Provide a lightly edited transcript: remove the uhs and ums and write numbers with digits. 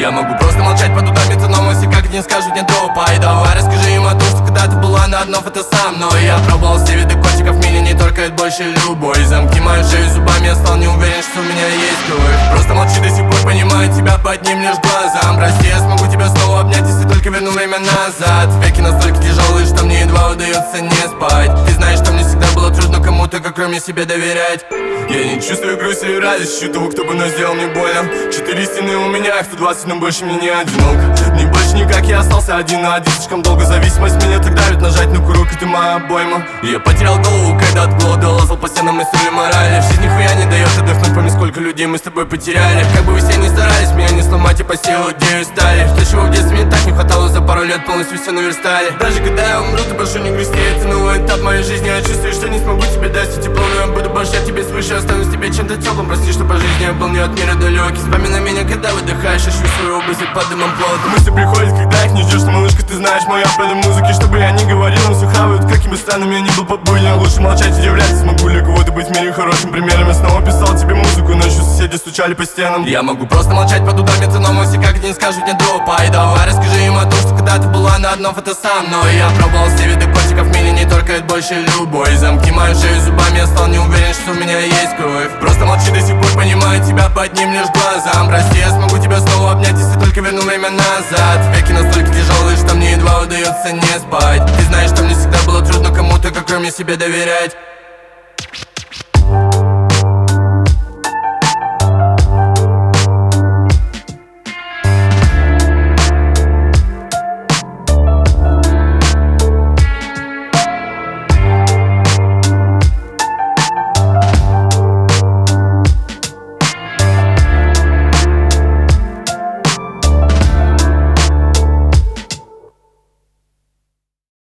Я могу просто молчать под ударами тономоси, как не скажут мне топай. Давай расскажи им о том, что когда ты была на одном фото со мной. Я пробовал все виды котиков, меня не торкает больше любой. Замки мою шею зубами, я стал не уверен, что у меня есть кровь. Просто молчи, до сих пор понимаю тебя по одним лишь глазам. Прости, я смогу тебя снова обнять, если только верну время назад. Веки настолько тяжелые, что мне едва удается не спать. Ты знаешь, что мне всегда было трудно кому-то, как кроме себе, доверять. Я не чувствую грусть и радость, ищу того, кто бы сделал мне больно. 4 стены у меня, их 120, но больше мне не одиноко. Не больше никак, я остался один на один. Слишком долго зависимость меня так давит, нажать на курок, и ты моя обойма. И я потерял голову, когда от голода лазал по стенам и строили морали. В жизни нихуя не дает отдохнуть, помни, сколько людей мы с тобой потеряли. Как бы вы все не старались, меня не сломать и по силу идею стали. То, чего в детстве мне так не хватало, за пару лет полностью все наверстали. Даже когда я умру, ты прошу не грусти, это новый этап моей жизни. Я чувствую, что не смогу тебе дать все тепло, но я буду больше тебе свыше, останусь тебе чем-то теплым. Прости, что по жизни я был не от мира далекий. Вспоминай меня, когда выдыхаешь, ищу свой образ и под дымом плота. Мысли приходят, когда их не ждешь, малышка, ты знаешь мою правду музыки. Чтобы я не говорил, им все хавают, каким бы странным я ни был побыльным. Лучше молчать, удивляться, смогу ли кого-то быть в мире хорошим примером. Я снова писал тебе музыку, ночью соседи стучали по стенам. Я могу просто молчать под ударами тономоси, как не скажут мне дропай. Давай расскажи им о том, что когда ты была на одном фото со мной. Я пробовал все виды котиков, меня не торкает больше любой. Замки мою шею зубами, я стал не уверен, что у меня есть кровь. Просто молчи, до сих пор понимаю тебя по одним лишь глазам. Прости, я смогу тебя снова обнять, если только верну время назад. Веки настолько тяжелые, что мне едва удается не спать. Ты знаешь, что мне всегда было трудно кому-то, как кроме себе, доверять.